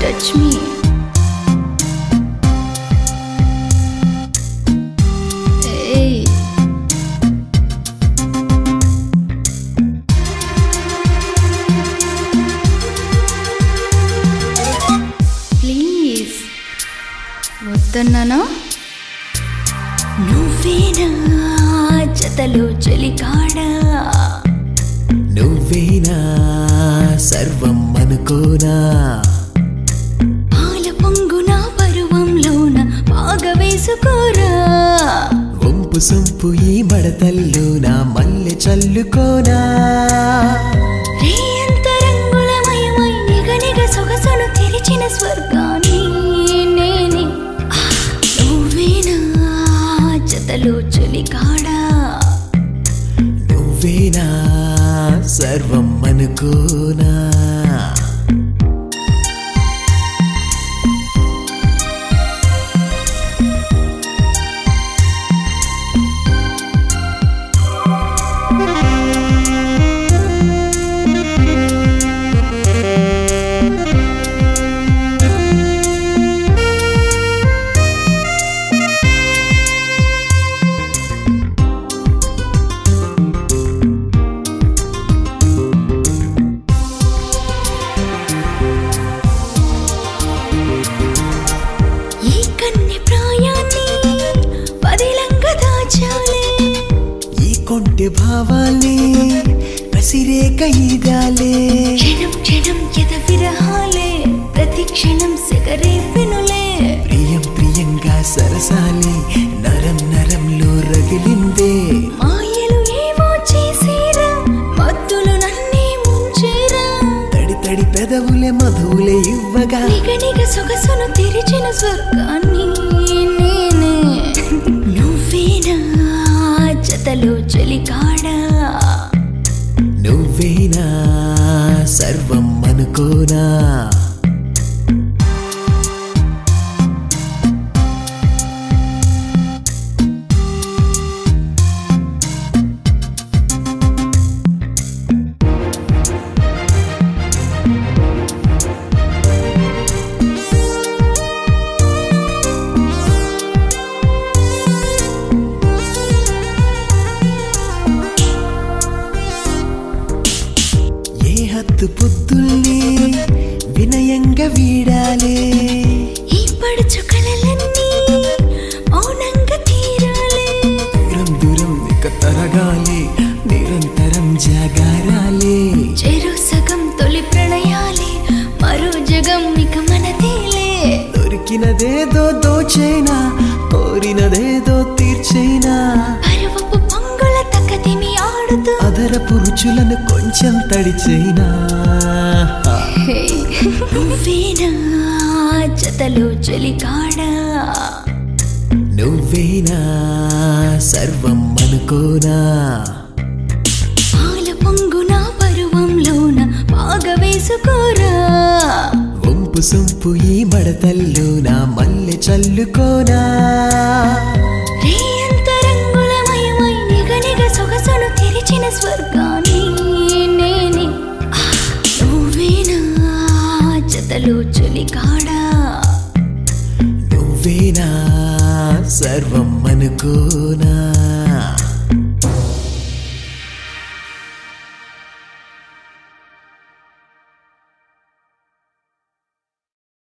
touch me. Hey. Please. వద్దన్నానా? నువ్వేనా జతలో చలికాడా, నువ్వేనా సర్వం అనుకోనా, పాల పొంగున పరువంలోన బాగా వేసుకోరా, వంపు సొంపు ఈ మడతల్లోన మల్లె చల్లుకోనా, రేయంత రంగులమయమై నిగనిగ సొగసును తెరిచిన స్వర్గాన్ని నేనే. నువ్వేనా జతలో చలికాడా, నువ్వేనా సర్వం అనుకోనా. కొంటె భావాలే కసిరేక ఈగాలే, క్షణం క్షణం ఎద విరహాలే ప్రతి క్షణం సెగరేపెనులే, ప్రియం ప్రియంగా సరసాలే నరం నరంలో రగిలిందే, మాయలు ఏమో చేసేరా మత్తులు నన్నే ముంచేరా, తడి తడి పెదవులే మధువులే ఇవ్వగా నిగనిగ సొగసును తెరిచిన స్వర్గాన్ని నేనే. నువ్వేనా జతలో చలికాడా, నువ్వేనా సర్వం అనుకోనా. హద్దు పొద్దుల్ని వినయంగా వీడాలే, ఈ పడుచు కలలన్నీ మౌనంగా తీరాలే, దూరం దూరం ఇక తరగాలి నిరంతరం జాగారాలే, చెరు సగం తొలి ప్రణయాలే మరో జగం ఇక మనదేలే, దొరికినదేదో దోచేనా కోరినదేదో తీర్చేనా, పరువపు పొంగుల తక్కదిమి ఆడుతూ అదరపు రుచులను కొంచెం తడిచేనా. నువ్వేనా జతలో చలికాడా, నువ్వేనా సర్వం అనుకోనా, పాల పొంగున పరువంలోన బాగా వేసుకోరా, వంపు సొంపు ఈ మడతల్లోన మల్లె చల్లుకోనా, రేయంత రంగులమయమై నిగనిగ సొగసును తెరిచిన స్వర్గాన్ని నేనే. నువ్వేనా జతలో చలికాడా, నువ్వేనా సర్వం అనుకోనా.